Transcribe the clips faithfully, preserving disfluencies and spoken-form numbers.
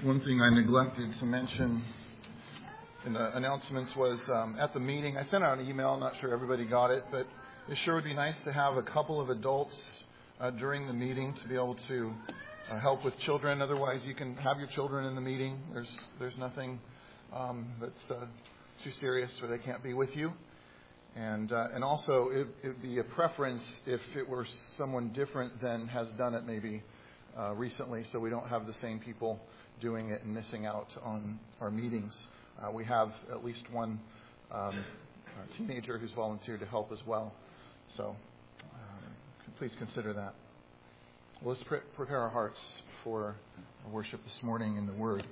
One thing I neglected to mention in the announcements was um, at the meeting, I sent out an email. I'm not sure everybody got it, but it sure would be nice to have a couple of adults uh, during the meeting to be able to uh, help with children. Otherwise, you can have your children in the meeting. There's there's nothing um, that's uh, too serious where they can't be with you. And uh, and also, it would be a preference if it were someone different than has done it maybe uh, recently, so we don't have the same people doing it and missing out on our meetings. Uh, we have at least one um, teenager who's volunteered to help as well. So uh, please consider that. Well, let's pre- prepare our hearts for our worship this morning in the Word.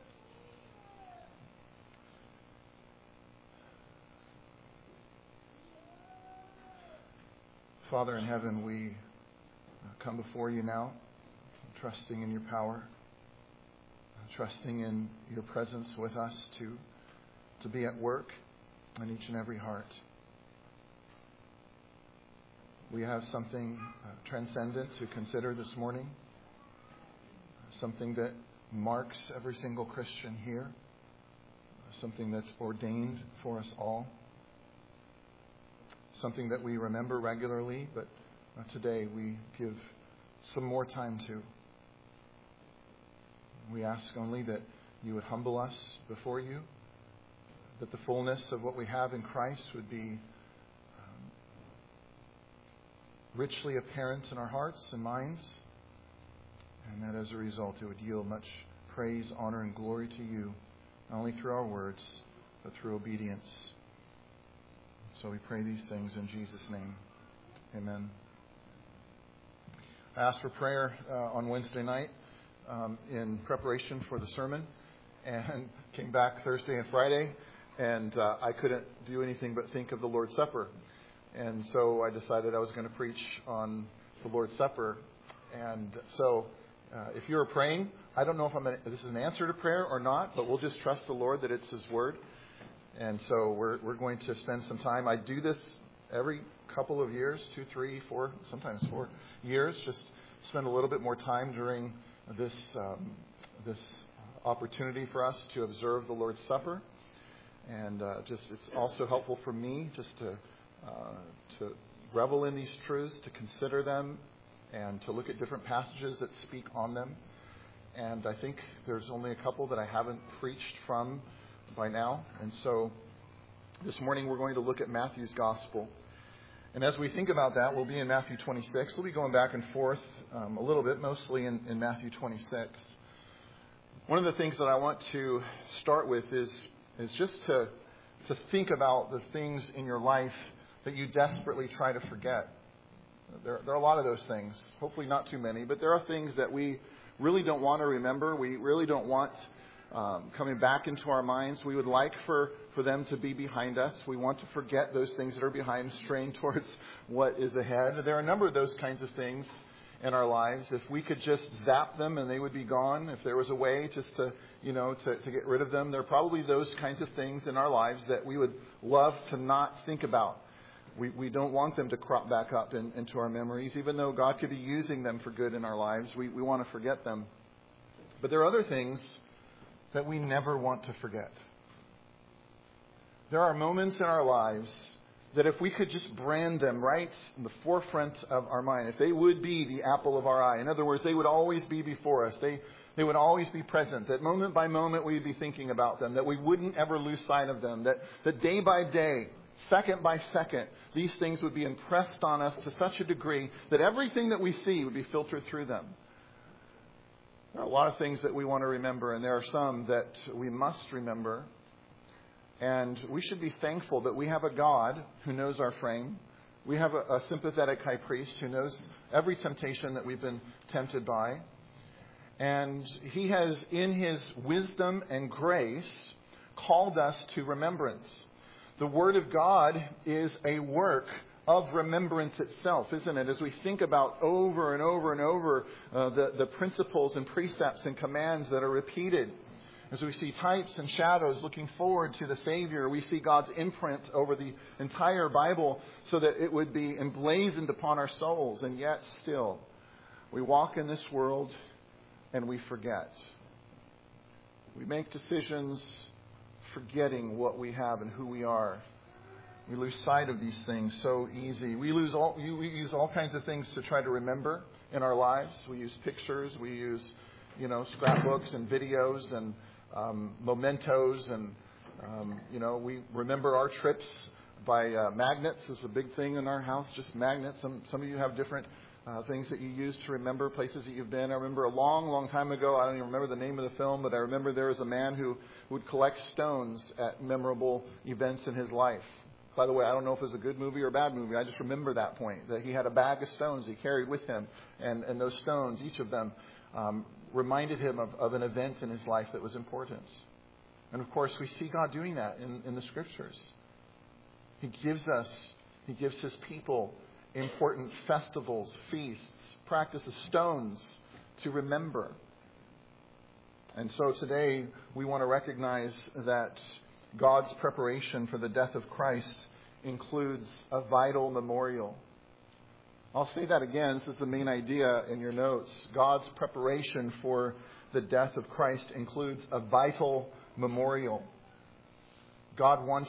Father in heaven, we come before you now, trusting in your power, trusting in your presence with us to, to be at work in each and every heart. We have something uh, transcendent to consider this morning, something that marks every single Christian here, something that's ordained for us all, something that we remember regularly, but uh, today we give some more time to. We ask only that you would humble us before you, that the fullness of what we have in Christ would be um, richly apparent in our hearts and minds, and that as a result it would yield much praise, honor, and glory to you, not only through our words, but through obedience. So we pray these things in Jesus' name. Amen. I asked for prayer uh, on Wednesday night um, in preparation for the sermon, and came back Thursday and Friday, and uh, I couldn't do anything but think of the Lord's Supper. And so I decided I was going to preach on the Lord's Supper. And so uh, if you're praying, I don't know if I'm a, this is an answer to prayer or not, but we'll just trust the Lord that it's His Word. And so we're we're going to spend some time. I do this every couple of years, two, three, four, sometimes four years. Just spend a little bit more time during this um, this opportunity for us to observe the Lord's Supper. And uh, just it's also helpful for me just to uh, to revel in these truths, to consider them, and to look at different passages that speak on them. And I think there's only a couple that I haven't preached from by now. And so this morning we're going to look at Matthew's Gospel. And as we think about that, we'll be in Matthew twenty-six. We'll be going back and forth um, a little bit, mostly in, in Matthew twenty-six. One of the things that I want to start with is, is just to, to think about the things in your life that you desperately try to forget. There, there are a lot of those things, hopefully not too many, but there are things that we really don't want to remember. We really don't want Um, coming back into our minds. We would like for, for them to be behind us. We want to forget those things that are behind, strain towards what is ahead. There are a number of those kinds of things in our lives. If we could just zap them and they would be gone, if there was a way just to, you know, to, to get rid of them, there are probably those kinds of things in our lives that we would love to not think about. We, we don't want them to crop back up in, into our memories, even though God could be using them for good in our lives. We, we want to forget them. But there are other things that we never want to forget. There are moments in our lives that if we could just brand them right in the forefront of our mind, if they would be the apple of our eye, in other words, they would always be before us, they, they would always be present, that moment by moment we'd be thinking about them, that we wouldn't ever lose sight of them, that, that day by day, second by second, these things would be impressed on us to such a degree that everything that we see would be filtered through them. There are a lot of things that we want to remember, and there are some that we must remember. And we should be thankful that we have a God who knows our frame. We have a, a sympathetic high priest who knows every temptation that we've been tempted by. And He has, in His wisdom and grace, called us to remembrance. The Word of God is a work of remembrance itself, isn't it? As we think about over and over and over uh, the, the principles and precepts and commands that are repeated, as we see types and shadows looking forward to the Savior, we see God's imprint over the entire Bible so that it would be emblazoned upon our souls. And yet still, we walk in this world and we forget. We make decisions forgetting what we have and who we are. We lose sight of these things so easy. We lose all, we use all kinds of things to try to remember in our lives. We use pictures. We use, you know, scrapbooks and videos and um, mementos. And, um, you know, we remember our trips by uh, magnets. It's a big thing in our house, just magnets. Some, some of you have different uh, things that you use to remember places that you've been. I remember a long, long time ago, I don't even remember the name of the film, but I remember there was a man who would collect stones at memorable events in his life. By the way, I don't know if it was a good movie or a bad movie. I just remember that point, that he had a bag of stones he carried with him. And, and those stones, each of them, um, reminded him of, of an event in his life that was important. And of course, we see God doing that in, in the Scriptures. He gives us, He gives His people important festivals, feasts, practice of stones to remember. And so today, we want to recognize that God's preparation for the death of Christ includes a vital memorial. I'll say that again. This is the main idea in your notes. God's preparation for the death of Christ includes a vital memorial. God wants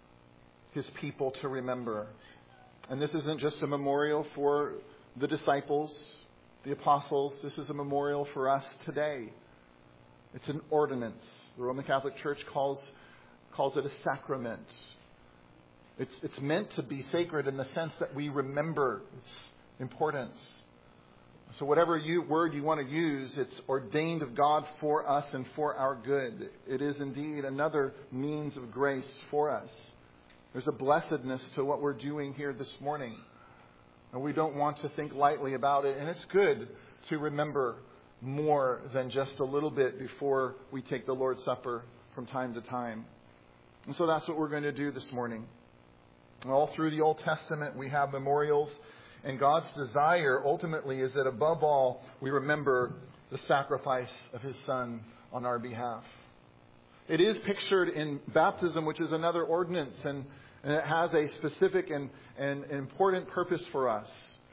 His people to remember. And this isn't just a memorial for the disciples, the apostles. This is a memorial for us today. It's an ordinance. The Roman Catholic Church calls calls it a sacrament. It's, it's meant to be sacred in the sense that we remember its importance. So whatever you, word you want to use, it's ordained of God for us and for our good. It is indeed another means of grace for us. There's a blessedness to what we're doing here this morning. And we don't want to think lightly about it. And it's good to remember more than just a little bit before we take the Lord's Supper from time to time. And so that's what we're going to do this morning. All through the Old Testament, we have memorials. And God's desire ultimately is that above all, we remember the sacrifice of His Son on our behalf. It is pictured in baptism, which is another ordinance, and, and it has a specific and, and important purpose for us.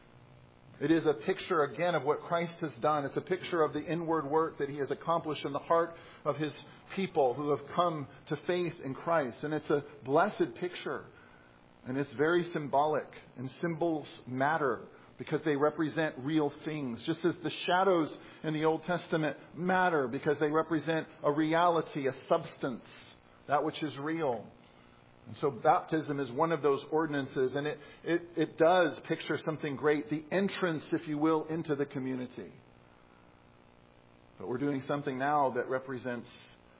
It is a picture, again, of what Christ has done. It's a picture of the inward work that He has accomplished in the heart of His people who have come to faith in Christ. And it's a blessed picture. And it's very symbolic. And symbols matter because they represent real things. Just as the shadows in the Old Testament matter because they represent a reality, a substance, that which is real. And so baptism is one of those ordinances, and it, it, it does picture something great, the entrance, if you will, into the community. But we're doing something now that represents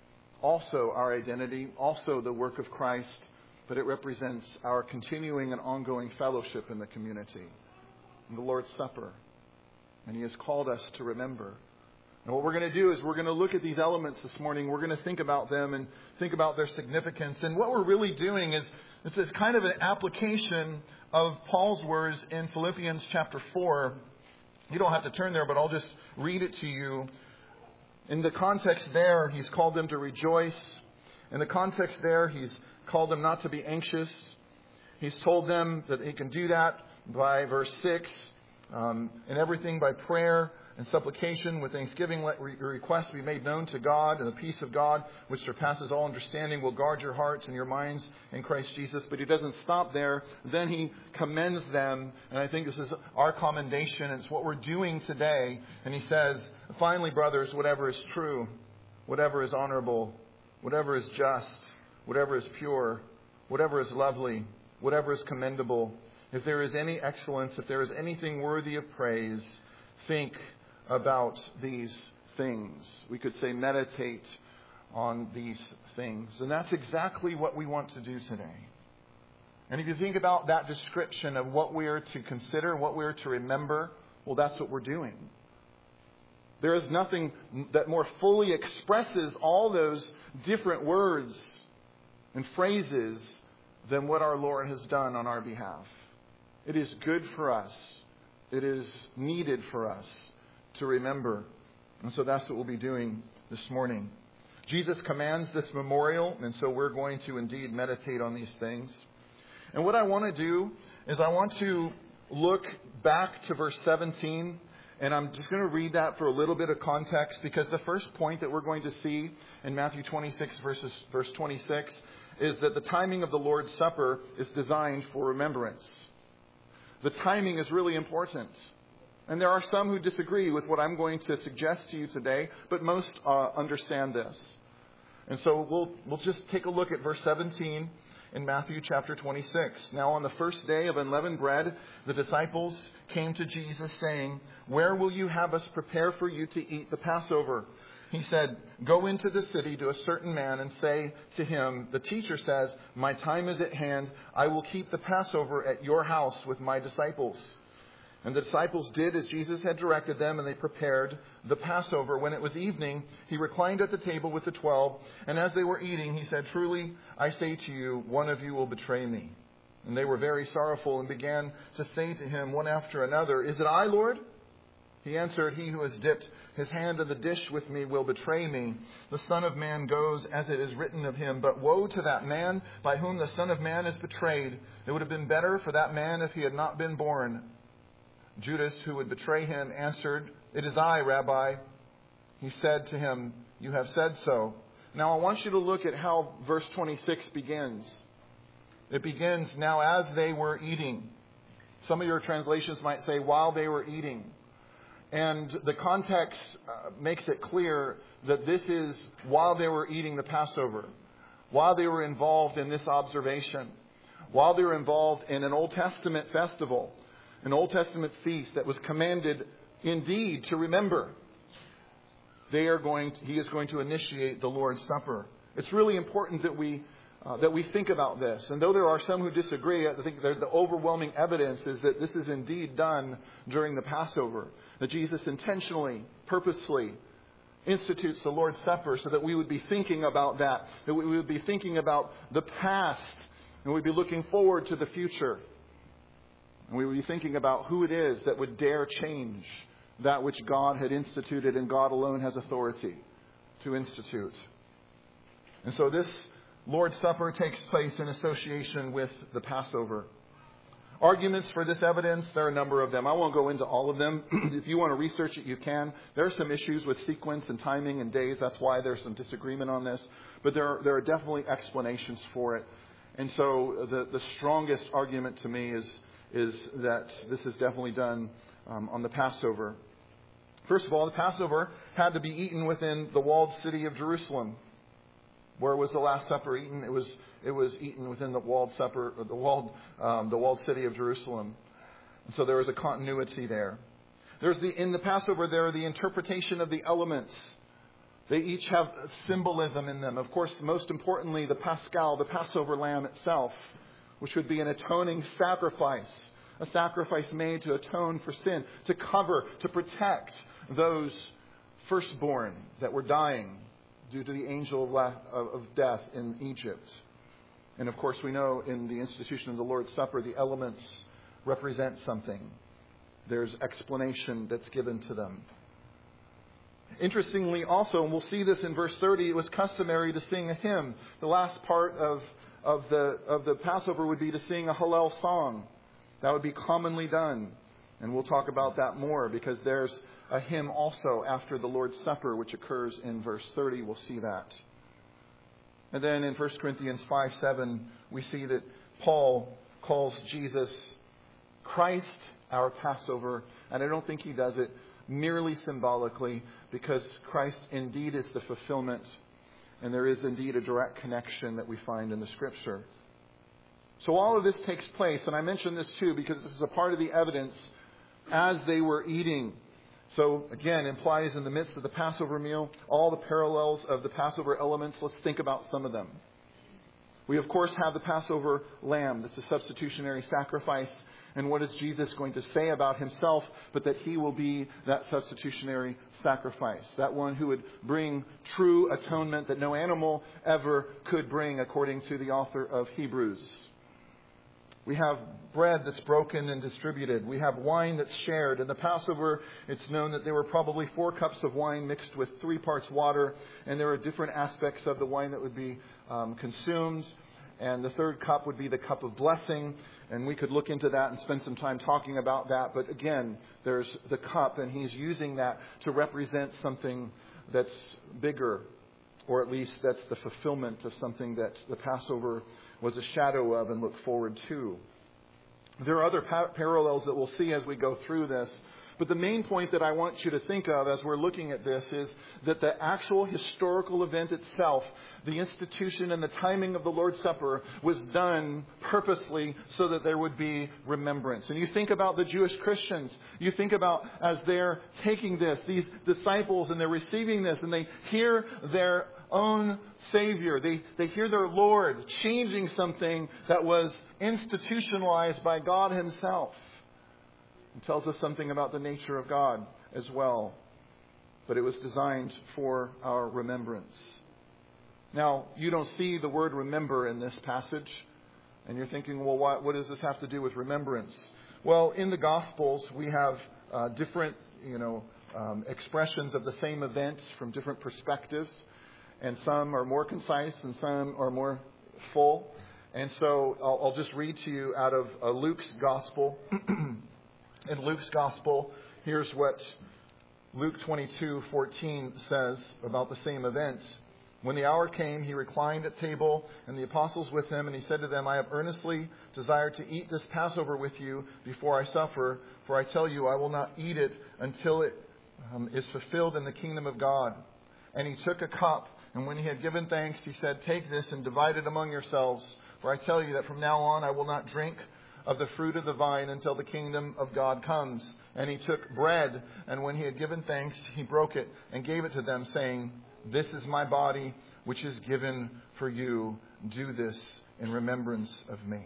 also our identity, also the work of Christ, but it represents our continuing and ongoing fellowship in the community, in the Lord's Supper. And He has called us to remember. And what we're going to do is we're going to look at these elements this morning. We're going to think about them and think about their significance. And what we're really doing is this is kind of an application of Paul's words in Philippians chapter four. You don't have to turn there, but I'll just read it to you. In the context there, he's called them to rejoice. In the context there, he's called them not to be anxious. He's told them that he can do that by verse six. Um, and everything by prayer and supplication with thanksgiving, let your requests be made known to God, and the peace of God, which surpasses all understanding, will guard your hearts and your minds in Christ Jesus. But he doesn't stop there. Then he commends them, and I think this is our commendation. It's what we're doing today. And he says, finally, brothers, whatever is true, whatever is honorable, whatever is just, whatever is pure, whatever is lovely, whatever is commendable, if there is any excellence, if there is anything worthy of praise, think about these things. We could say meditate on these things. And that's exactly what we want to do today. And if you think about that description of what we are to consider, what we are to remember, well, that's what we're doing. There is nothing that more fully expresses all those different words and phrases than what our Lord has done on our behalf. It is good for us. It is needed for us to remember. And so that's what we'll be doing this morning. Jesus commands this memorial, and so we're going to indeed meditate on these things. And what I want to do is I want to look back to verse seventeen And I'm just going to read that for a little bit of context, because the first point that we're going to see in Matthew twenty-six, verses, verse twenty-six, is that the timing of the Lord's Supper is designed for remembrance. The timing is really important. And there are some who disagree with what I'm going to suggest to you today, but most uh, understand this. And so we'll we'll just take a look at verse seventeen in Matthew chapter twenty-six. Now on the first day of unleavened bread, the disciples came to Jesus saying, "Where will you have us prepare for you to eat the Passover?" He said, "Go into the city to a certain man and say to him, 'The teacher says, my time is at hand. I will keep the Passover at your house with my disciples.' And the disciples did as Jesus had directed them, and they prepared the Passover. When it was evening, he reclined at the table with the twelve, and as they were eating, he said, 'Truly, I say to you, one of you will betray me.' And they were very sorrowful and began to say to him one after another, 'Is it I, Lord?' He answered, 'He who has dipped his hand in the dish with me will betray me. The Son of Man goes as it is written of him, but woe to that man by whom the Son of Man is betrayed. It would have been better for that man if he had not been born.' Judas, who would betray him, answered, 'It is I, Rabbi.' He said to him, 'You have said so.'" Now I want you to look at how verse twenty-six begins. It begins, "Now as they were eating." Some of your translations might say, "while they were eating." And the context uh, makes it clear that this is while they were eating the Passover, while they were involved in this observation, while they were involved in an Old Testament festival, an Old Testament feast that was commanded indeed to remember. They are going to, he is going to initiate the Lord's Supper. It's really important that we uh, that we think about this. And though there are some who disagree, I think the overwhelming evidence is that this is indeed done during the Passover. That Jesus intentionally, purposely institutes the Lord's Supper so that we would be thinking about that. That we would be thinking about the past, and we'd be looking forward to the future. And we would be thinking about who it is that would dare change that which God had instituted, and God alone has authority to institute. And so this Lord's Supper takes place in association with the Passover. Arguments for this evidence, there are a number of them. I won't go into all of them. If you want to research it, you can. There are some issues with sequence and timing and days. That's why there's some disagreement on this. But there are, there are definitely explanations for it. And so the, the strongest argument to me is, is that this is definitely done um, on the Passover. First of all, the Passover had to be eaten within the walled city of Jerusalem. Where was the Last Supper eaten? It was it was eaten within the walled supper, the walled um, the walled city of Jerusalem. And so there was a continuity there. There's the in the Passover there the interpretation of the elements. They each have symbolism in them. Of course, most importantly, the Paschal, the Passover lamb itself, which would be an atoning sacrifice, a sacrifice made to atone for sin, to cover, to protect those firstborn that were dying due to the angel of death in Egypt. And of course, we know in the institution of the Lord's Supper, the elements represent something. There's explanation that's given to them. Interestingly also, and we'll see this in verse thirty, it was customary to sing a hymn. The last part of, of, the, of the Passover would be to sing a Hallel song. That would be commonly done. And we'll talk about that more because there's a hymn also after the Lord's Supper, which occurs in verse thirty. We'll see that. And then in First Corinthians five seven, we see that Paul calls Jesus Christ our Passover. And I don't think he does it merely symbolically, because Christ indeed is the fulfillment. And there is indeed a direct connection that we find in the Scripture. So all of this takes place, and I mention this too because this is a part of the evidence as they were eating. So again, implies in the midst of the Passover meal, all the parallels of the Passover elements. Let's think about some of them. We of course have the Passover lamb. That's a substitutionary sacrifice. And what is Jesus going to say about himself? But that he will be that substitutionary sacrifice. That one who would bring true atonement that no animal ever could bring, according to the author of Hebrews. We have bread that's broken and distributed. We have wine that's shared. In the Passover, it's known that there were probably four cups of wine mixed with three parts water. And there are different aspects of the wine that would be um, consumed. And the third cup would be the cup of blessing. And we could look into that and spend some time talking about that. But again, there's the cup, and he's using that to represent something that's bigger, or at least that's the fulfillment of something that the Passover was a shadow of and looked forward to. There are other pa- parallels that we'll see as we go through this. But the main point that I want you to think of as we're looking at this is that the actual historical event itself, the institution and the timing of the Lord's Supper, was done purposely so that there would be remembrance. And you think about the Jewish Christians. You think about as they're taking this, these disciples, and they're receiving this, and they hear their own Savior. They, they hear their Lord changing something that was institutionalized by God Himself. It tells us something about the nature of God as well. But it was designed for our remembrance. Now, you don't see the word remember in this passage. And you're thinking, well, what, what does this have to do with remembrance? Well, in the Gospels, we have uh, different, you know, um, expressions of the same events from different perspectives. And some are more concise and some are more full. And so I'll, I'll just read to you out of uh, Luke's Gospel. In Luke's Gospel, here's what Luke twenty-two fourteen says about the same event. When the hour came, he reclined at table, and the apostles with him, and he said to them, I have earnestly desired to eat this Passover with you before I suffer, for I tell you, I will not eat it until it um, is fulfilled in the kingdom of God. And he took a cup, and when he had given thanks, he said, take this and divide it among yourselves, for I tell you that from now on I will not drink of the fruit of the vine until the kingdom of God comes. And he took bread, and when he had given thanks, he broke it and gave it to them, saying, this is my body, which is given for you. Do this in remembrance of me.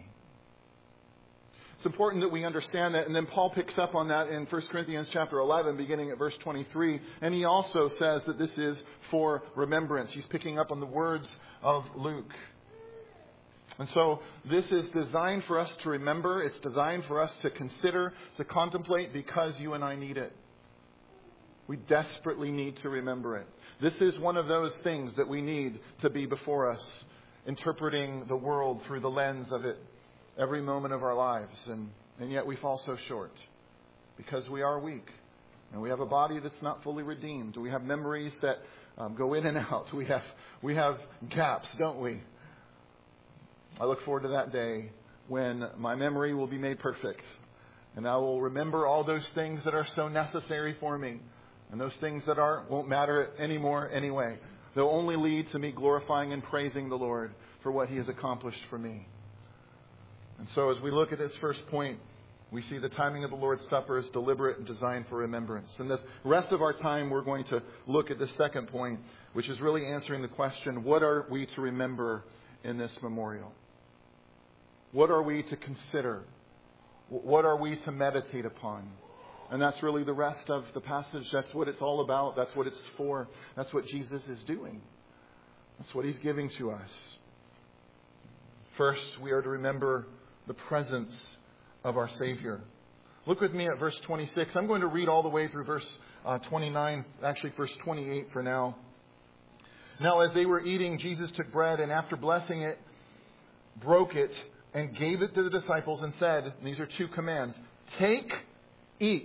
It's important that we understand that. And then Paul picks up on that in First Corinthians chapter eleven, beginning at verse twenty-three. And he also says that this is for remembrance. He's picking up on the words of Luke. And so this is designed for us to remember. It's designed for us to consider, to contemplate, because you and I need it. We desperately need to remember it. This is one of those things that we need to be before us, interpreting the world through the lens of it every moment of our lives. And, and yet we fall so short because we are weak. And we have a body that's not fully redeemed. We have memories that um, go in and out. We have, we have gaps, don't we? I look forward to that day when my memory will be made perfect. And I will remember all those things that are so necessary for me. And those things that are won't matter anymore anyway. They'll only lead to me glorifying and praising the Lord for what He has accomplished for me. And so as we look at this first point, we see the timing of the Lord's Supper is deliberate and designed for remembrance. And the rest of our time, we're going to look at the second point, which is really answering the question, what are we to remember in this memorial? What are we to consider? What are we to meditate upon? And that's really the rest of the passage. That's what it's all about. That's what it's for. That's what Jesus is doing. That's what He's giving to us. First, we are to remember the presence of our Savior. Look with me at verse twenty-six. I'm going to read all the way through verse uh, twenty-nine, actually verse twenty-eight for now. Now, as they were eating, Jesus took bread and after blessing it, broke it and gave it to the disciples and said, and these are two commands, take, eat.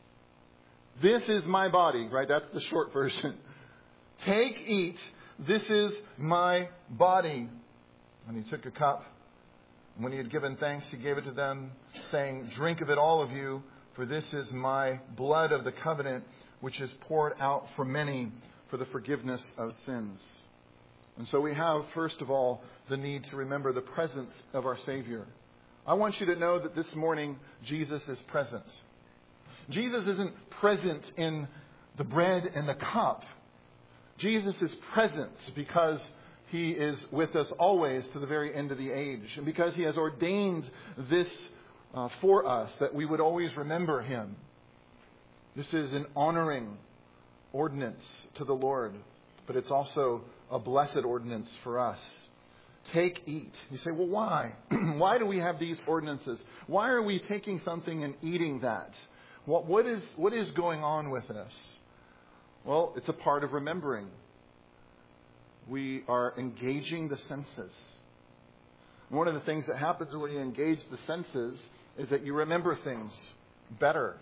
This is my body, right? That's the short version. Take, eat. This is my body. And He took a cup. And when He had given thanks, He gave it to them, saying, drink of it, all of you, for this is my blood of the covenant, which is poured out for many for the forgiveness of sins. And so we have, first of all, the need to remember the presence of our Savior. I want you to know that this morning, Jesus is present. Jesus isn't present in the bread and the cup. Jesus is present because He is with us always to the very end of the age. And because He has ordained this uh, for us, that we would always remember Him. This is an honoring ordinance to the Lord. But it's also a blessed ordinance for us. Take, eat. You say, well, why? Why do we have these ordinances? Why are we taking something and eating that? What, what is, what is going on with this? Well, it's a part of remembering. We are engaging the senses. One of the things that happens when you engage the senses is that you remember things better.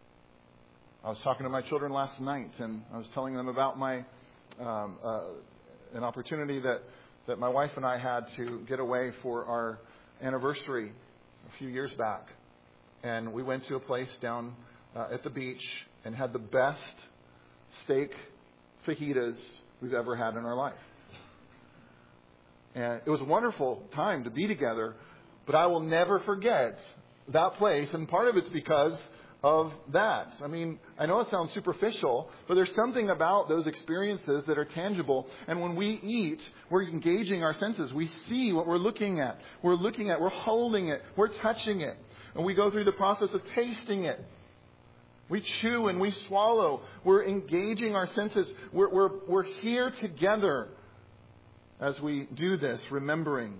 I was talking to my children last night, and I was telling them about my um, uh, an opportunity that, that my wife and I had to get away for our anniversary a few years back. And we went to a place down uh, at the beach and had the best steak fajitas we've ever had in our life. And it was a wonderful time to be together, but I will never forget that place. And part of it's because of that. I mean, I know it sounds superficial, but there's something about those experiences that are tangible. And when we eat, we're engaging our senses. We see what we're looking at. We're looking at, we're holding it, we're touching it. And we go through the process of tasting it. We chew and we swallow. We're engaging our senses. We're, we're, we're here together as we do this, remembering.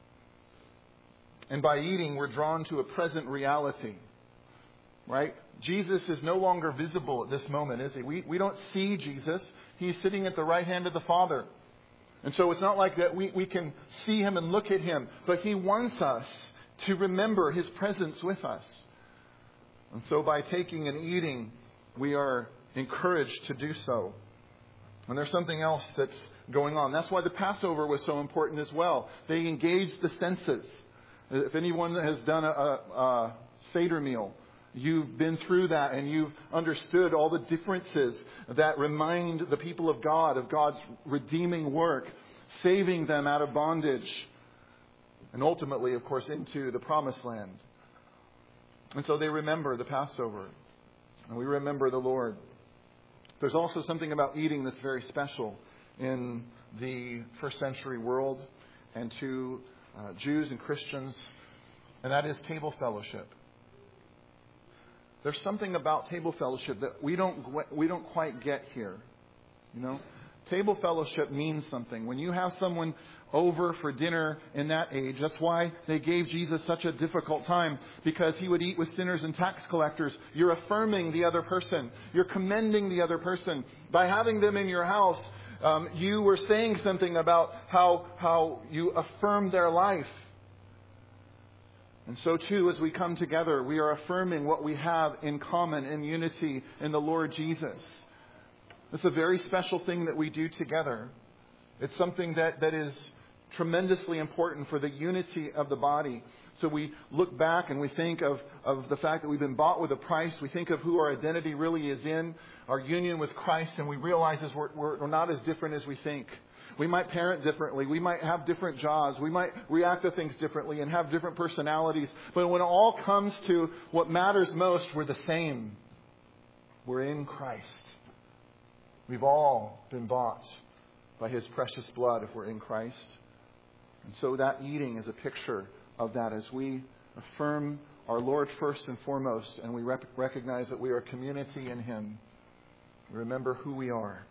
And by eating, we're drawn to a present reality. Right? Jesus is no longer visible at this moment, is he? We, we don't see Jesus. He's sitting at the right hand of the Father. And so it's not like that we, we can see him and look at him. But he wants us to remember his presence with us. And so by taking and eating, we are encouraged to do so. And there's something else that's going on. That's why the Passover was so important as well. They engaged the senses. If anyone has done a, a, a Seder meal, you've been through that and you've understood all the differences that remind the people of God of God's redeeming work, saving them out of bondage, and ultimately, of course, into the promised land. And so they remember the Passover, and we remember the Lord. There's also something about eating that's very special in the first century world and to uh, Jews and Christians, and that is table fellowship. There's something about table fellowship that we don't we don't quite get here. You know, table fellowship means something. When you have someone over for dinner in that age, that's why they gave Jesus such a difficult time, because he would eat with sinners and tax collectors. You're affirming the other person. You're commending the other person. By having them in your house, um, you were saying something about how how you affirm their life. And so too, as we come together, we are affirming what we have in common, in unity, in the Lord Jesus. It's a very special thing that we do together. It's something that, that is tremendously important for the unity of the body. So we look back and we think of, of the fact that we've been bought with a price. We think of who our identity really is in, our union with Christ, and we realize we're, we're, we're not as different as we think. We might parent differently. We might have different jobs. We might react to things differently and have different personalities. But when it all comes to what matters most, we're the same. We're in Christ. We've all been bought by his precious blood if we're in Christ. And so that eating is a picture of that as we affirm our Lord first and foremost, and we rec- recognize that we are a community in him. Remember who we are.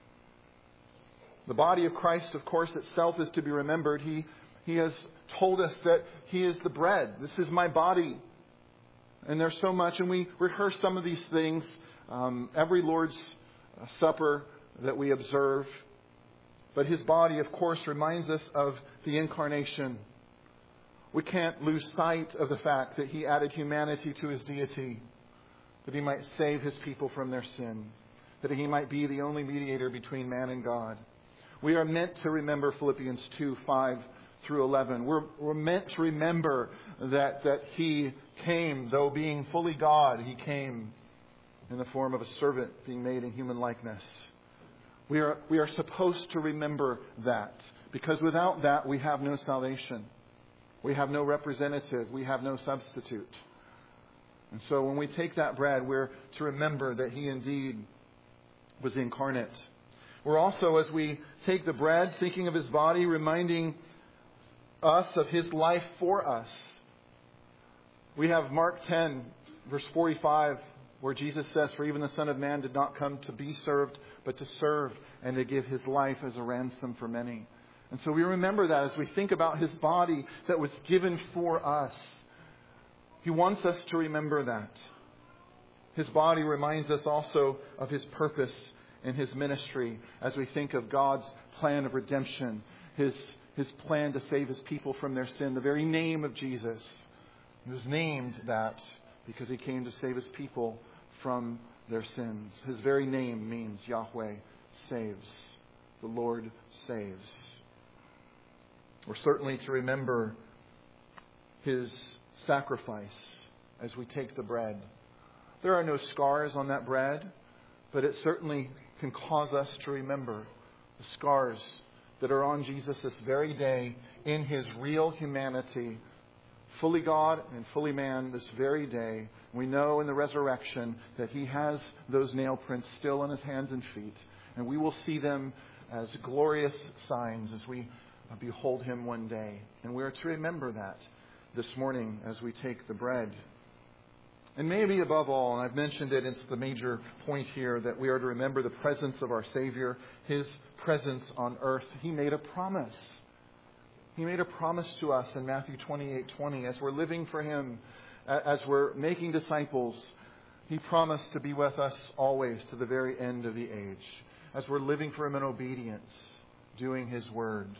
The body of Christ, of course, itself is to be remembered. He, he has told us that he is the bread. This is my body. And there's so much, and we rehearse some of these things. Um, every Lord's Supper that we observe. But his body, of course, reminds us of the incarnation. We can't lose sight of the fact that he added humanity to his deity, that he might save his people from their sin, that he might be the only mediator between man and God. We are meant to remember Philippians two, five through eleven. We're, we're meant to remember that, that he came, though being fully God, he came in the form of a servant being made in human likeness. We are, we are supposed to remember that, because without that we have no salvation. We have no representative. We have no substitute. And so when we take that bread, we're to remember that he indeed was incarnate. We're also, as we take the bread, thinking of his body, reminding us of his life for us. We have Mark ten, verse forty-five, where Jesus says, "For even the Son of Man did not come to be served, but to serve and to give his life as a ransom for many." And so we remember that as we think about his body that was given for us. He wants us to remember that. His body reminds us also of his purpose in his ministry as we think of God's plan of redemption, his, His plan to save His people from their sin. The very name of Jesus. He was named that because He came to save His people from their sins. His very name means Yahweh saves. The Lord saves. We're certainly to remember His sacrifice as we take the bread. There are no scars on that bread, but it certainly can cause us to remember the scars that are on Jesus this very day in His real humanity, fully God and fully man this very day. We know in the resurrection that He has those nail prints still on His hands and feet, and we will see them as glorious signs as we behold Him one day. And we are to remember that this morning as we take the bread. And maybe above all, and I've mentioned it, it's the major point here, that we are to remember the presence of our Savior, His presence on earth. He made a promise. He made a promise to us in Matthew twenty-eight twenty. As we're living for Him, as we're making disciples, He promised to be with us always to the very end of the age. As we're living for Him in obedience, doing His word.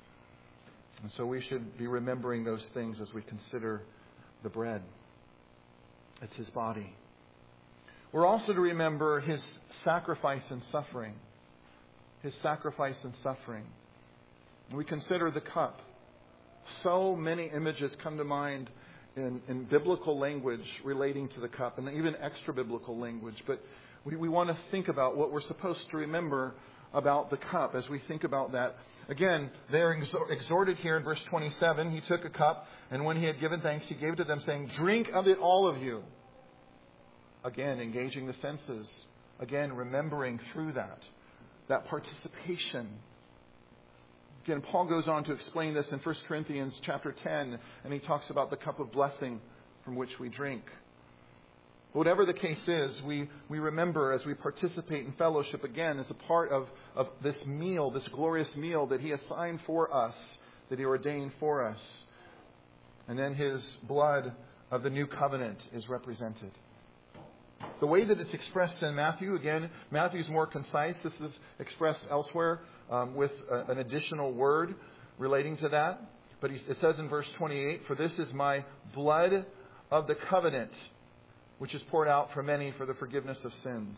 And so we should be remembering those things as we consider the bread. It's His body. We're also to remember His sacrifice and suffering. His sacrifice and suffering. And we consider the cup. So many images come to mind in, in biblical language relating to the cup, and even extra biblical language. But we, we want to think about what we're supposed to remember about the cup as we think about that. Again, they're exhorted here in verse twenty-seven. He took a cup, and when He had given thanks, He gave it to them, saying, "Drink of it, all of you." Again, engaging the senses. Again, remembering through that. That participation. Again, Paul goes on to explain this in First Corinthians chapter ten, and he talks about the cup of blessing from which we drink. Whatever the case is, we, we remember as we participate in fellowship again as a part of, of this meal, this glorious meal that He assigned for us, that He ordained for us. And then His blood of the new covenant is represented. The way that it's expressed in Matthew, again, Matthew's more concise. This is expressed elsewhere um, with a, an additional word relating to that. But he, it says in verse twenty-eight, "For this is my blood of the covenant, which is poured out for many for the forgiveness of sins."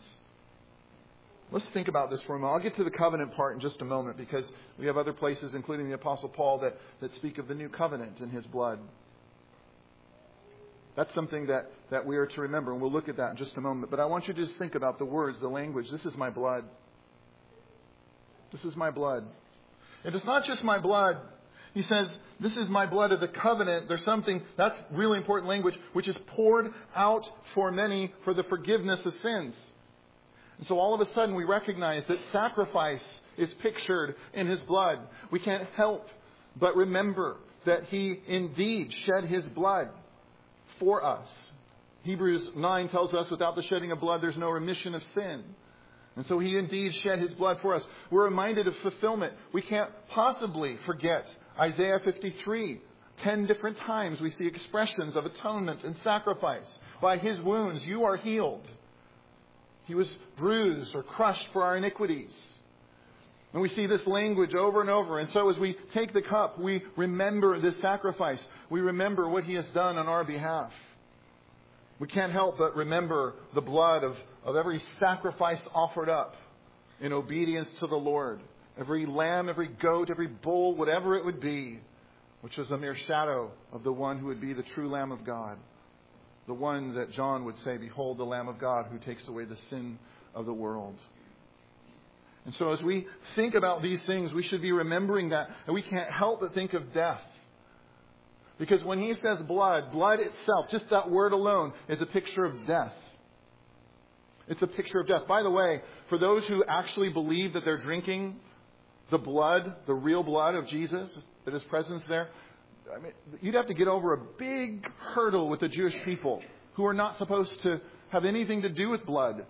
Let's think about this for a moment. I'll get to the covenant part in just a moment because we have other places, including the Apostle Paul, that, that speak of the new covenant in His blood. That's something that, that we are to remember, and we'll look at that in just a moment. But I want you to just think about the words, the language. This is my blood. This is my blood. And it's not just my blood. He says, this is my blood of the covenant. There's something, that's really important language, which is poured out for many for the forgiveness of sins. And so all of a sudden we recognize that sacrifice is pictured in His blood. We can't help but remember that He indeed shed His blood for us. Hebrews nine tells us without the shedding of blood there's no remission of sin. And so He indeed shed His blood for us. We're reminded of fulfillment. We can't possibly forget Isaiah fifty-three. Ten different times we see expressions of atonement and sacrifice. By His wounds you are healed. He was bruised or crushed for our iniquities. And we see this language over and over. And so as we take the cup, we remember this sacrifice. We remember what He has done on our behalf. We can't help but remember the blood of, of every sacrifice offered up in obedience to the Lord. Every lamb, every goat, every bull, whatever it would be, which was a mere shadow of the one who would be the true Lamb of God. The one that John would say, "Behold the Lamb of God who takes away the sin of the world." And so as we think about these things, we should be remembering that. And we can't help but think of death. Because when He says blood, blood itself, just that word alone, is a picture of death. It's a picture of death. By the way, for those who actually believe that they're drinking the blood, the real blood of Jesus, that His presence there, I mean, you'd have to get over a big hurdle with the Jewish people who are not supposed to have anything to do with blood.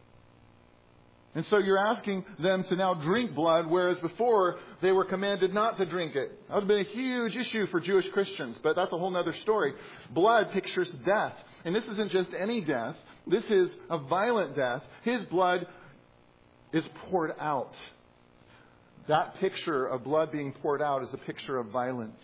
And so you're asking them to now drink blood, whereas before they were commanded not to drink it. That would have been a huge issue for Jewish Christians, but that's a whole other story. Blood pictures death. And this isn't just any death. This is a violent death. His blood is poured out. That picture of blood being poured out is a picture of violence.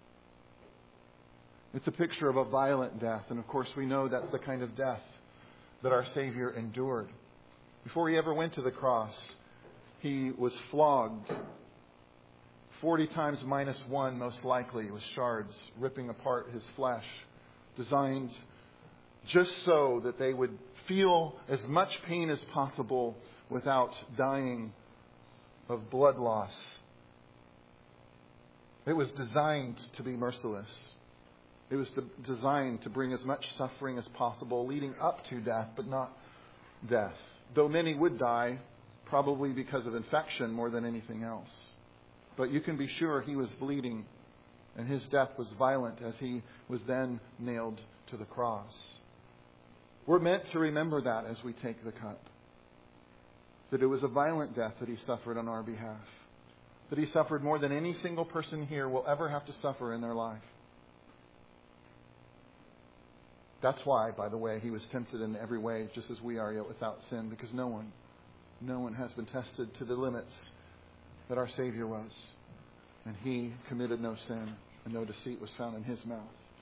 It's a picture of a violent death. And of course, we know that's the kind of death that our Savior endured. Before He ever went to the cross, He was flogged forty times minus one, most likely, with shards, ripping apart His flesh, designed just so that they would feel as much pain as possible without dying of blood loss. It was designed to be merciless. It was designed to bring as much suffering as possible, leading up to death, but not death. Though many would die, probably because of infection more than anything else. But you can be sure He was bleeding, and His death was violent as He was then nailed to the cross. We're meant to remember that as we take the cup. That it was a violent death that He suffered on our behalf. That He suffered more than any single person here will ever have to suffer in their life. That's why, by the way, He was tempted in every way, just as we are, yet without sin. Because no one, no one has been tested to the limits that our Savior was. And He committed no sin, and no deceit was found in His mouth.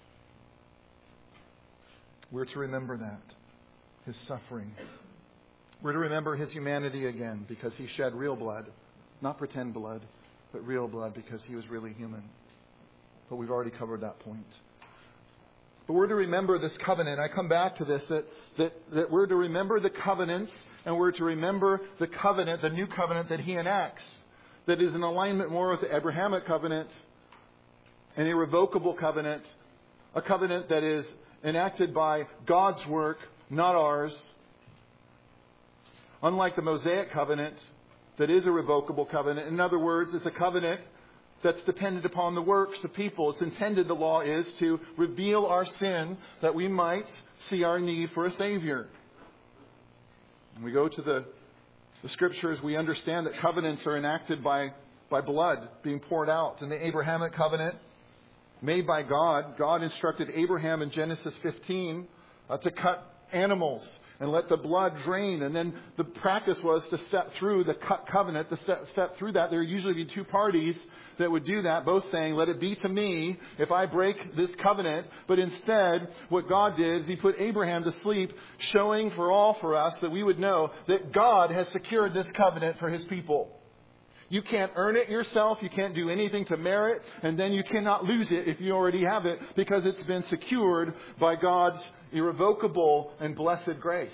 We're to remember that, His suffering. We're to remember His humanity again, because He shed real blood. Not pretend blood, but real blood, because He was really human. But we've already covered that point. But we're to remember this covenant. I come back to this, that, that, that we're to remember the covenants, and we're to remember the covenant, the new covenant that He enacts, that is in alignment more with the Abrahamic covenant, an irrevocable covenant, a covenant that is enacted by God's work, not ours. Unlike the Mosaic covenant, that is a revocable covenant. In other words, it's a covenant that's dependent upon the works of people. It's intended, the law is, to reveal our sin that we might see our need for a Savior. When we go to the, the Scriptures, we understand that covenants are enacted by, by blood being poured out. In the Abrahamic covenant, made by God, God instructed Abraham in Genesis fifteen uh, to cut animals and let the blood drain. And then the practice was to step through the cut covenant, to step, step through that. There would usually be two parties that would do that, both saying, let it be to me if I break this covenant. But instead, what God did is He put Abraham to sleep, showing for all for us that we would know that God has secured this covenant for His people. You can't earn it yourself. You can't do anything to merit. And then you cannot lose it if you already have it, because it's been secured by God's irrevocable and blessed grace.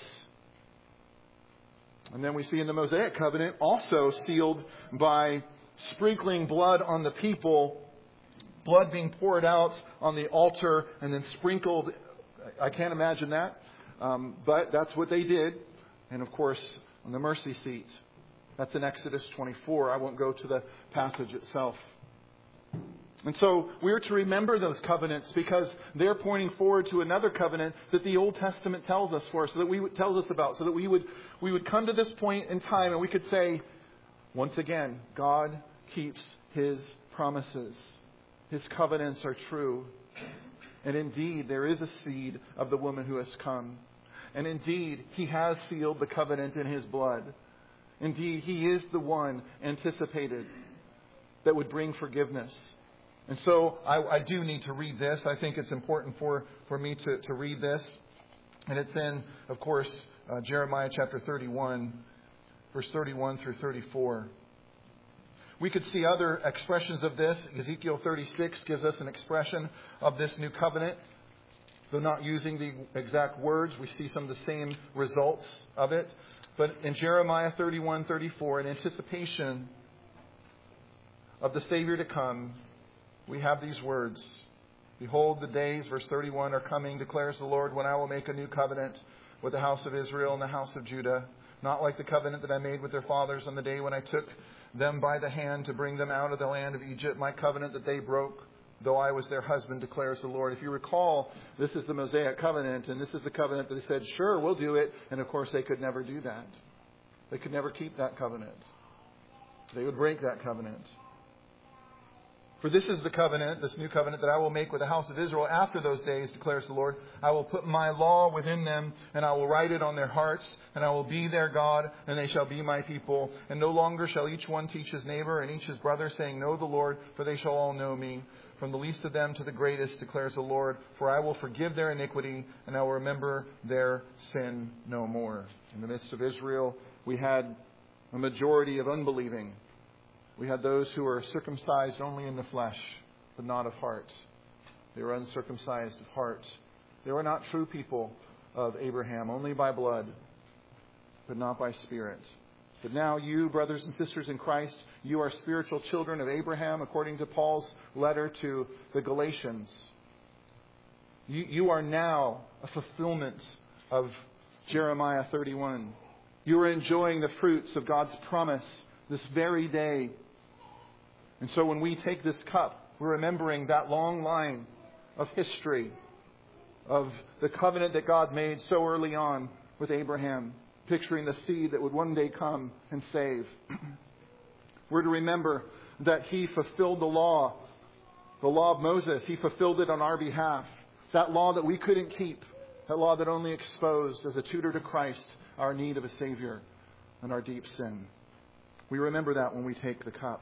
And then we see in the Mosaic covenant, also sealed by sprinkling blood on the people, blood being poured out on the altar and then sprinkled. I can't imagine that. Um, but that's what they did. And of course, on the mercy seat. That's in Exodus twenty-four. I won't go to the passage itself. And so we're to remember those covenants because they're pointing forward to another covenant that the Old Testament tells us for, so that we would, tells us about, so that we would we would come to this point in time and we could say, once again, God keeps His promises. His covenants are true. And indeed, there is a seed of the woman who has come. And indeed, He has sealed the covenant in His blood. Indeed, He is the one anticipated that would bring forgiveness. And so I, I do need to read this. I think it's important for, for me to, to read this. And it's in, of course, uh, Jeremiah chapter thirty-one, verse thirty-one through thirty-four. We could see other expressions of this. Ezekiel thirty-six gives us an expression of this new covenant. Though not using the exact words, we see some of the same results of it. But in Jeremiah thirty-one thirty-four, in anticipation of the Savior to come, we have these words. Behold, the days, verse thirty-one, are coming, declares the Lord, when I will make a new covenant with the house of Israel and the house of Judah, not like the covenant that I made with their fathers on the day when I took them by the hand to bring them out of the land of Egypt, my covenant that they broke, though I was their husband, declares the Lord. If you recall, this is the Mosaic covenant, and this is the covenant that He said, sure, we'll do it. And of course, they could never do that. They could never keep that covenant. They would break that covenant. For this is the covenant, this new covenant that I will make with the house of Israel after those days, declares the Lord. I will put my law within them, and I will write it on their hearts, and I will be their God, and they shall be my people. And no longer shall each one teach his neighbor and each his brother, saying, Know the Lord, for they shall all know me. From the least of them to the greatest, declares the Lord. For I will forgive their iniquity, and I will remember their sin no more. In the midst of Israel, we had a majority of unbelieving. We had those who were circumcised only in the flesh, but not of heart. They were uncircumcised of heart. They were not true people of Abraham, only by blood, but not by spirit. But now you, brothers and sisters in Christ, you are spiritual children of Abraham, according to Paul's letter to the Galatians. You, you are now a fulfillment of Jeremiah thirty-one. You are enjoying the fruits of God's promise this very day. And so when we take this cup, we're remembering that long line of history of the covenant that God made so early on with Abraham, picturing the seed that would one day come and save. We're to remember that He fulfilled the law, the law of Moses. He fulfilled it on our behalf. That law that we couldn't keep, that law that only exposed as a tutor to Christ our need of a Savior and our deep sin. We remember that when we take the cup.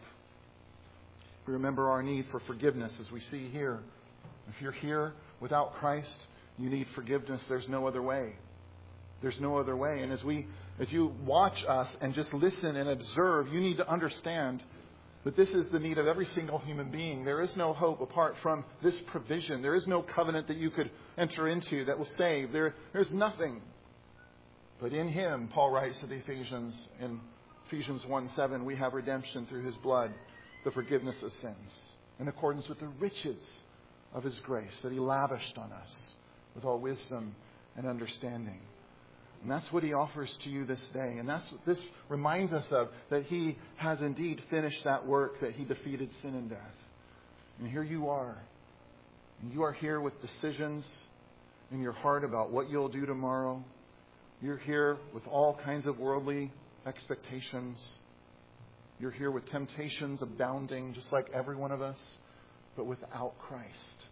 We remember our need for forgiveness, as we see here. If you're here without Christ, you need forgiveness. There's no other way. There's no other way. And as we, as you watch us and just listen and observe, you need to understand that this is the need of every single human being. There is no hope apart from this provision. There is no covenant that you could enter into that will save. There, there's nothing. But in Him, Paul writes to the Ephesians in Ephesians one seven, we have redemption through His blood, the forgiveness of sins, in accordance with the riches of His grace that He lavished on us with all wisdom and understanding. And that's what He offers to you this day. And that's what this reminds us of, that He has indeed finished that work, that He defeated sin and death. And here you are. And you are here with decisions in your heart about what you'll do tomorrow. You're here with all kinds of worldly expectations. You're here with temptations abounding, just like every one of us, but without Christ.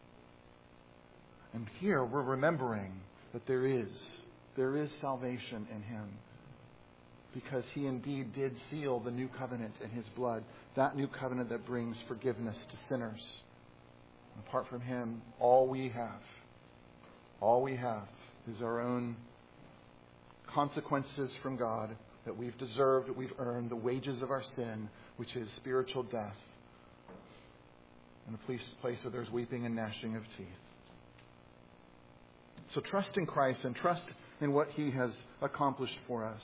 And here we're remembering that there is, there is salvation in Him, because He indeed did seal the new covenant in His blood, that new covenant that brings forgiveness to sinners. Apart from Him, all we have, all we have is our own consequences from God that we've deserved, that we've earned, the wages of our sin, which is spiritual death, and a place, place where there's weeping and gnashing of teeth. So trust in Christ and trust in what He has accomplished for us.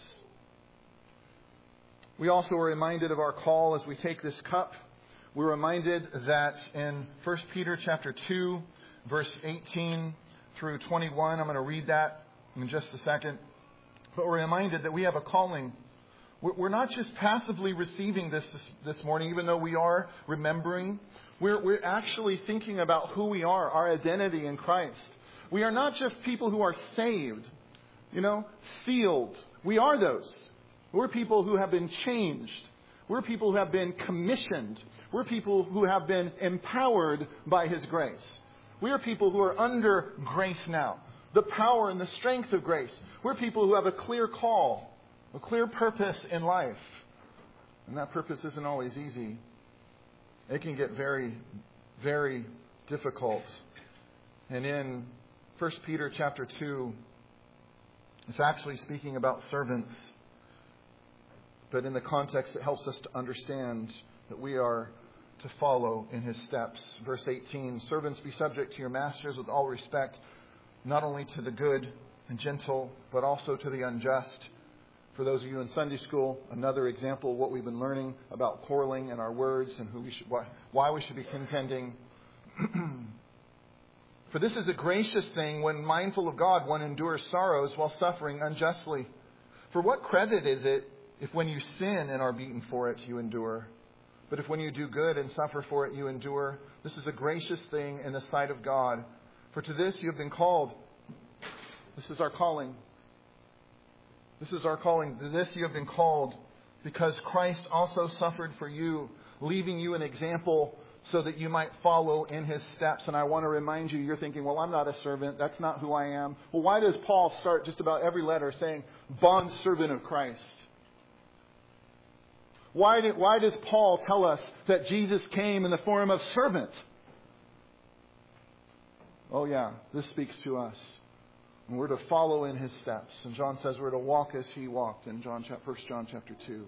We also are reminded of our call as we take this cup. We're reminded that in First Peter chapter two, verse eighteen through twenty-one, I'm going to read that in just a second. But we're reminded that we have a calling. We're not just passively receiving this this, this morning, even though we are remembering. We're, we're actually thinking about who we are, our identity in Christ. We are not just people who are saved, you know, sealed. We are those. We're people who have been changed. We're people who have been commissioned. We're people who have been empowered by His grace. We are people who are under grace now. The power and the strength of grace. We're people who have a clear call, a clear purpose in life. And that purpose isn't always easy. It can get very, very difficult. And in First Peter chapter two, it's actually speaking about servants. But in the context, it helps us to understand that we are to follow in His steps. Verse eighteen, servants, be subject to your masters with all respect, not only to the good and gentle, but also to the unjust. For those of you in Sunday school, another example of what we've been learning about quarreling and our words and who we should, why, why we should be contending. For this is a gracious thing when, mindful of God, one endures sorrows while suffering unjustly. For what credit is it if when you sin and are beaten for it, you endure? But if when you do good and suffer for it, you endure, this is a gracious thing in the sight of God. For to this you have been called. This is our calling. This is our calling. To this you have been called, because Christ also suffered for you, leaving you an example so that you might follow in His steps. And I want to remind you, you're thinking, well, I'm not a servant. That's not who I am. Well, why does Paul start just about every letter saying, bond servant of Christ? Why, did, why does Paul tell us that Jesus came in the form of servant? Oh yeah, this speaks to us. And we're to follow in His steps. And John says we're to walk as He walked in John, First John chapter two.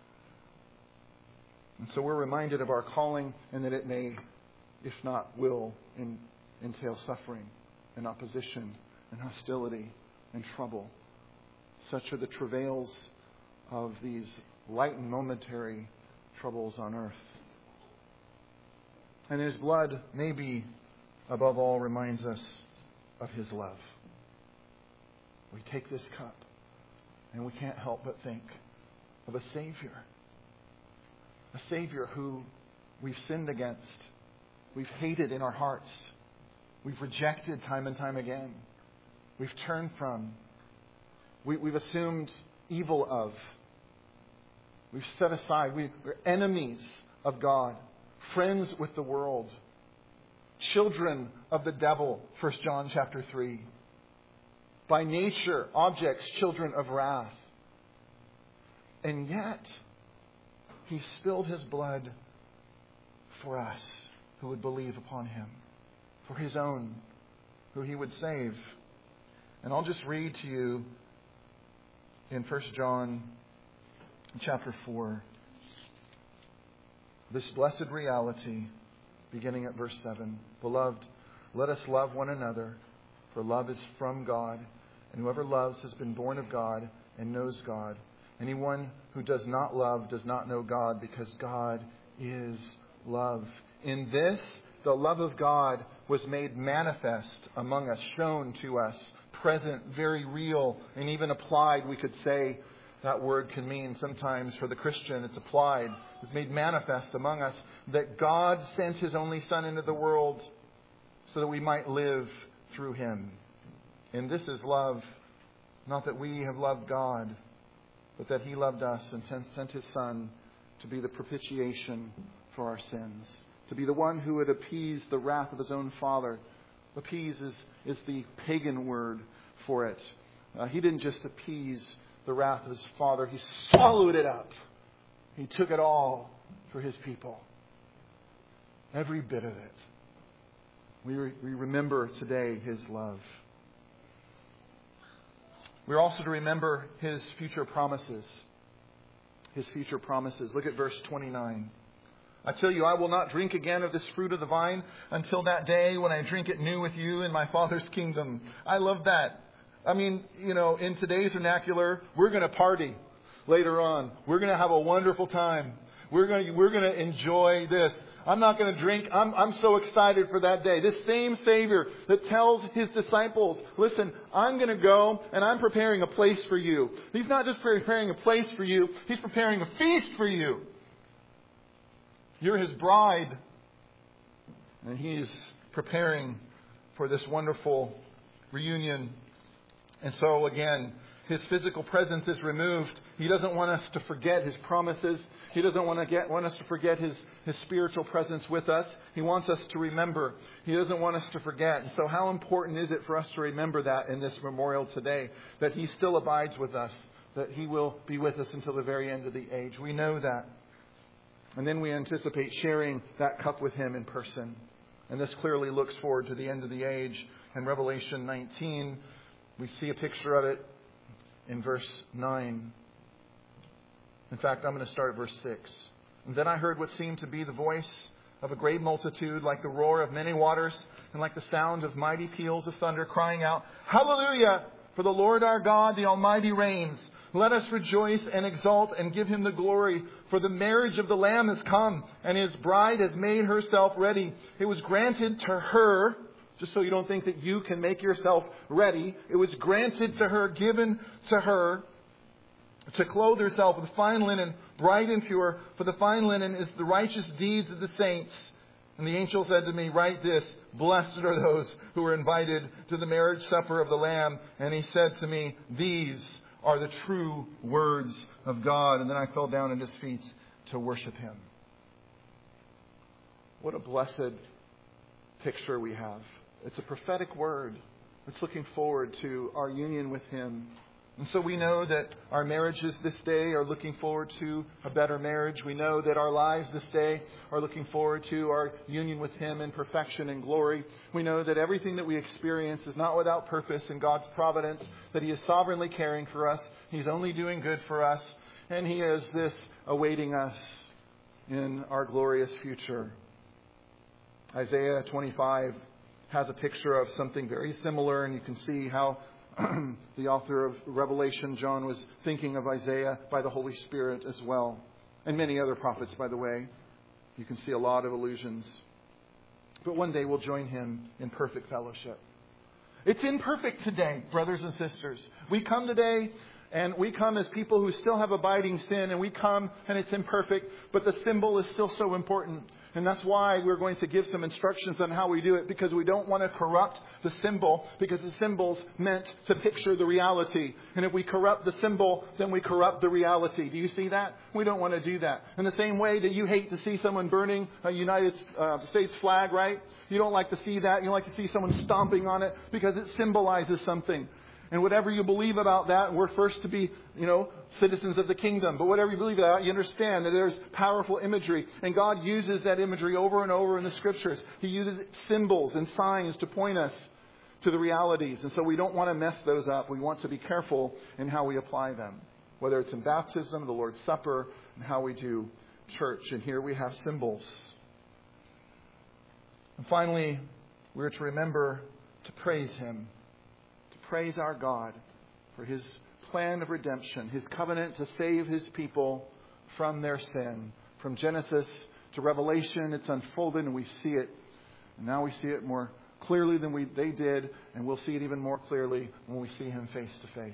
And so we're reminded of our calling, and that it may, if not will, in, entail suffering and opposition and hostility and trouble. Such are the travails of these light and momentary troubles on earth. And His blood, maybe above all, reminds us of His love. We take this cup and we can't help but think of a Savior. A Savior who we've sinned against. We've hated in our hearts. We've rejected time and time again. We've turned from. We, we've assumed evil of. We've set aside. We, we're enemies of God. Friends with the world. Children of the devil, First John chapter three. By nature, objects, children of wrath. And yet, He spilled His blood for us who would believe upon Him. For His own, who He would save. And I'll just read to you in First John chapter four this blessed reality, beginning at verse seven. Beloved, let us love one another, for love is from God. And whoever loves has been born of God and knows God. Anyone who does not love does not know God, because God is love. In this, the love of God was made manifest among us, shown to us, present, very real, and even applied. We could say that word can mean sometimes for the Christian, it's applied. It was made manifest among us that God sent His only Son into the world so that we might live through Him. And this is love, not that we have loved God, but that He loved us and sent His Son to be the propitiation for our sins, to be the one who would appease the wrath of His own Father. Appease is, is the pagan word for it. Uh, he didn't just appease the wrath of His Father, He swallowed it up. He took it all for His people. Every bit of it. We, re- we remember today His love. We're also to remember His future promises. His future promises. Look at verse twenty-nine. I tell you, I will not drink again of this fruit of the vine until that day when I drink it new with you in my Father's kingdom. I love that. I mean, you know, in today's vernacular, we're going to party later on. We're going to have a wonderful time. We're going to, we're going to enjoy this. I'm not going to drink. I'm, I'm so excited for that day. This same Savior that tells His disciples, listen, I'm going to go and I'm preparing a place for you. He's not just preparing a place for you. He's preparing a feast for you. You're His bride. And He's preparing for this wonderful reunion. And so again, His physical presence is removed. He doesn't want us to forget His promises. He doesn't want to get want us to forget His, His spiritual presence with us. He wants us to remember. He doesn't want us to forget. And so how important is it for us to remember that in this memorial today? That He still abides with us. That He will be with us until the very end of the age. We know that. And then we anticipate sharing that cup with Him in person. And this clearly looks forward to the end of the age. In Revelation nineteen, we see a picture of it in verse nine. In fact, I'm going to start at verse six. And then I heard what seemed to be the voice of a great multitude, like the roar of many waters, and like the sound of mighty peals of thunder, crying out, Hallelujah! For the Lord our God, the Almighty, reigns. Let us rejoice and exult and give Him the glory. For the marriage of the Lamb has come, and His bride has made herself ready. It was granted to her, just so you don't think that you can make yourself ready, it was granted to her, given to her, to clothe herself with fine linen, bright and pure, for the fine linen is the righteous deeds of the saints. And the angel said to me, write this, blessed are those who are invited to the marriage supper of the Lamb. And he said to me, these are the true words of God. And then I fell down at His feet to worship Him. What a blessed picture we have. It's a prophetic word. It's looking forward to our union with Him. And so we know that our marriages this day are looking forward to a better marriage. We know that our lives this day are looking forward to our union with Him in perfection and glory. We know that everything that we experience is not without purpose in God's providence, that He is sovereignly caring for us. He's only doing good for us. And He is this awaiting us in our glorious future. Isaiah twenty-five has a picture of something very similar, and you can see how the author of Revelation, John, was thinking of Isaiah by the Holy Spirit as well. And many other prophets, by the way. You can see a lot of allusions. But one day we'll join Him in perfect fellowship. It's imperfect today, brothers and sisters. We come today, and we come as people who still have abiding sin, and we come and it's imperfect, but the symbol is still so important. And that's why we're going to give some instructions on how we do it, because we don't want to corrupt the symbol, because the symbol's meant to picture the reality. And if we corrupt the symbol, then we corrupt the reality. Do you see that? We don't want to do that. In the same way that you hate to see someone burning a United uh, States flag, right? You don't like to see that. You don't like to see someone stomping on it because it symbolizes something. And whatever you believe about that, we're first to be, you know, citizens of the kingdom. But whatever you believe about, you understand that there's powerful imagery. And God uses that imagery over and over in the Scriptures. He uses symbols and signs to point us to the realities. And so we don't want to mess those up. We want to be careful in how we apply them. Whether it's in baptism, the Lord's Supper, and how we do church. And here we have symbols. And finally, we're to remember to praise Him. Praise our God for His plan of redemption, His covenant to save His people from their sin. From Genesis to Revelation, it's unfolded and we see it. And now we see it more clearly than we they did, and we'll see it even more clearly when we see Him face to face.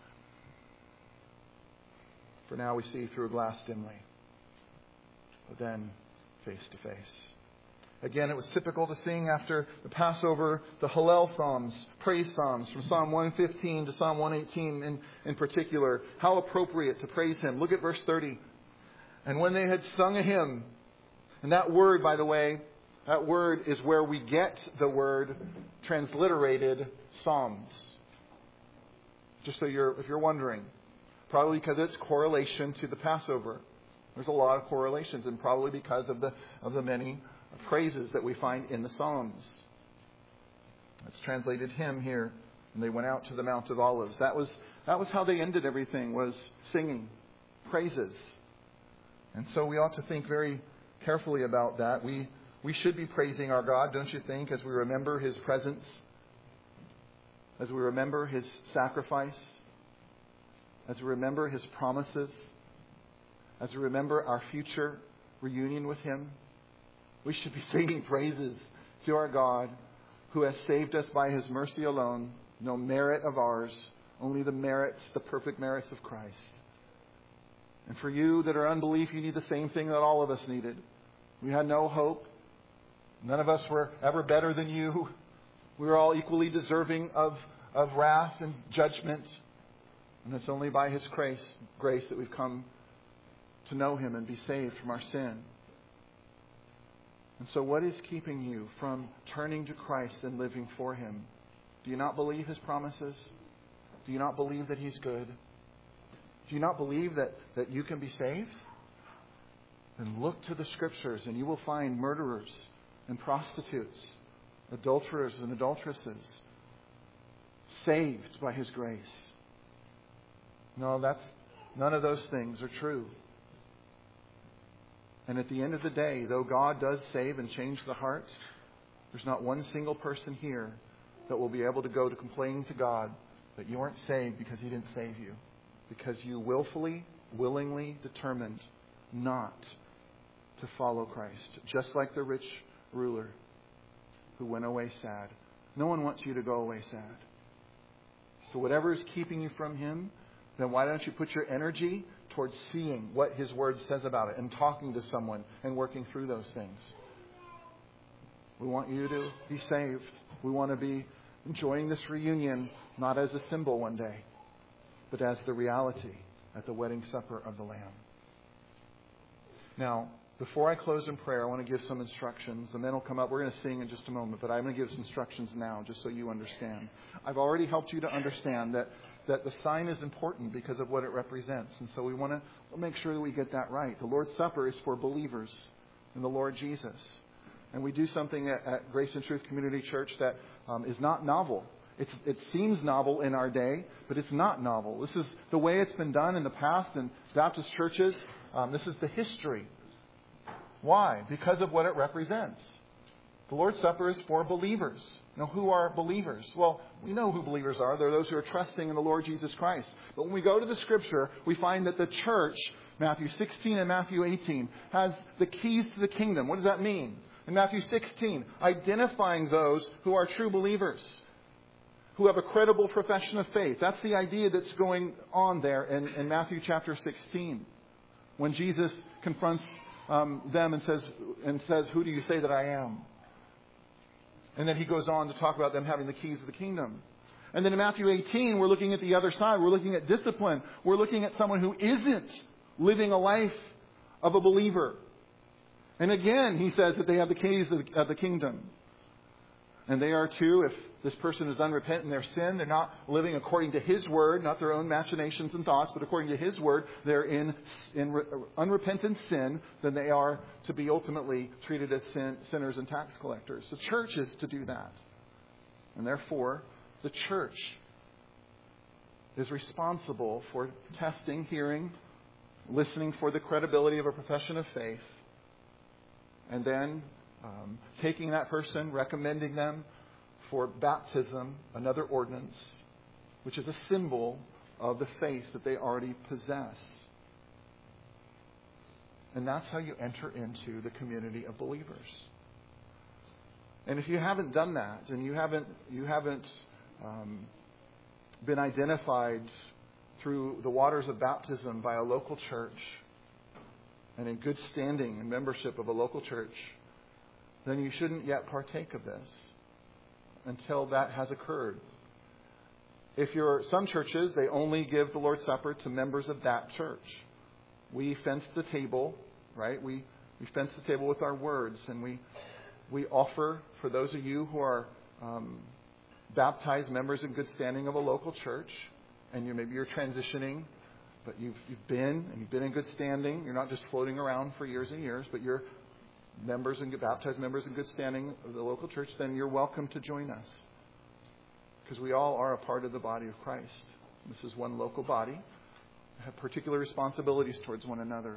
For now we see through a glass dimly, but then face to face. Again, it was typical to sing after the Passover the Hallel Psalms, praise Psalms, from Psalm one fifteen to Psalm one eighteen in, in particular. How appropriate to praise Him. Look at verse thirty. And when they had sung a hymn, and that word, by the way, that word is where we get the word transliterated Psalms. Just so you're, if you're wondering. Probably because it's correlation to the Passover. There's a lot of correlations, and probably because of the of the many phrases that we find in the Psalms. It's translated hymn here. And they went out to the Mount of Olives. That was that was how they ended everything, was singing praises. And so we ought to think very carefully about that. We we should be praising our God, don't you think, as we remember His presence, as we remember His sacrifice, as we remember His promises, as we remember our future reunion with Him. We should be singing praises to our God, who has saved us by His mercy alone, no merit of ours, only the merits, the perfect merits of Christ. And for you that are unbelief, you need the same thing that all of us needed. We had no hope. None of us were ever better than you. We were all equally deserving of, of wrath and judgment. And it's only by His grace, grace that we've come to know Him and be saved from our sin. And so what is keeping you from turning to Christ and living for Him? Do you not believe His promises? Do you not believe that He's good? Do you not believe that, that you can be saved? Then look to the Scriptures and you will find murderers and prostitutes, adulterers and adulteresses, saved by His grace. No, that's none of those things are true. And at the end of the day, though God does save and change the heart, there's not one single person here that will be able to go to complaining to God that you weren't saved because He didn't save you. Because you willfully, willingly determined not to follow Christ. Just like the rich ruler who went away sad. No one wants you to go away sad. So whatever is keeping you from Him, then why don't you put your energy towards seeing what His Word says about it and talking to someone and working through those things. We want you to be saved. We want to be enjoying this reunion not as a symbol one day, but as the reality at the wedding supper of the Lamb. Now, before I close in prayer, I want to give some instructions. The men will come up. We're going to sing in just a moment, but I'm going to give some instructions now just so you understand. I've already helped you to understand that, that the sign is important because of what it represents. And so we want to make sure that we get that right. The Lord's Supper is for believers in the Lord Jesus. And we do something at, at Grace and Truth Community Church that um, is not novel. It's, it seems novel in our day, but it's not novel. This is the way it's been done in the past in Baptist churches. Um, this is the history. Why? Because of what it represents. The Lord's Supper is for believers. Now, who are believers? Well, we know who believers are. They're those who are trusting in the Lord Jesus Christ. But when we go to the Scripture, we find that the church, Matthew sixteen and Matthew eighteen, has the keys to the kingdom. What does that mean? In Matthew sixteen, identifying those who are true believers, who have a credible profession of faith. That's the idea that's going on there in, in Matthew chapter sixteen. When Jesus confronts um, them and says, and says, "Who do you say that I am?" And then he goes on to talk about them having the keys of the kingdom. And then in Matthew eighteen, we're looking at the other side. We're looking at discipline. We're looking at someone who isn't living a life of a believer. And again, he says that they have the keys of the, of the kingdom. And they are too, if this person is unrepentant in their sin, they're not living according to His word, not their own machinations and thoughts, but according to His word, they're in, in unrepentant sin, then they are to be ultimately treated as sin, sinners and tax collectors. The church is to do that. And therefore, the church is responsible for testing, hearing, listening for the credibility of a profession of faith, and then Um, taking that person, recommending them for baptism, another ordinance, which is a symbol of the faith that they already possess. And that's how you enter into the community of believers. And if you haven't done that, and you haven't you haven't um, been identified through the waters of baptism by a local church, and in good standing and membership of a local church, then you shouldn't yet partake of this until that has occurred. If you're some churches, they only give the Lord's Supper to members of that church. We fence the table, right? We we fence the table with our words, and we we offer for those of you who are um, baptized members in good standing of a local church, and you maybe you're transitioning, but you've you've been and you've been in good standing. You're not just floating around for years and years, but you're members and baptized members in good standing of the local church, then you're welcome to join us. Because we all are a part of the body of Christ. This is one local body. We have particular responsibilities towards one another.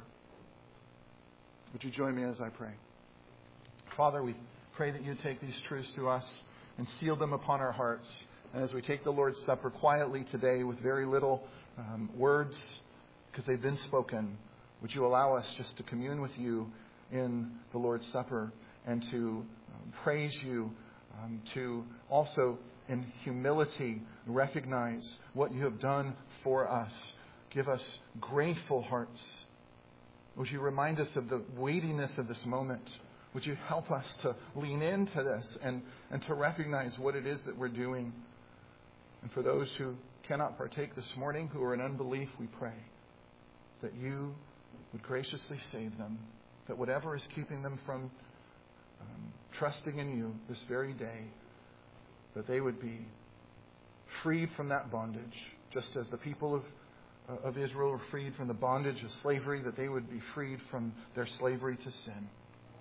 Would you join me as I pray? Father, we pray that you take these truths to us and seal them upon our hearts. And as we take the Lord's Supper quietly today with very little um, words, because they've been spoken, would you allow us just to commune with you in the Lord's Supper and to um, praise you, um, to also in humility recognize what you have done for us. Give us grateful hearts. Would you remind us of the weightiness of this moment? Would you help us to lean into this and, and to recognize what it is that we're doing? And for those who cannot partake this morning, who are in unbelief, we pray that you would graciously save them. That whatever is keeping them from um, trusting in you this very day, that they would be freed from that bondage, just as the people of, uh, of Israel were freed from the bondage of slavery, that they would be freed from their slavery to sin.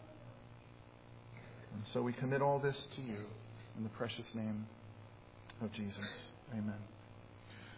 And so we commit all this to you in the precious name of Jesus. Amen.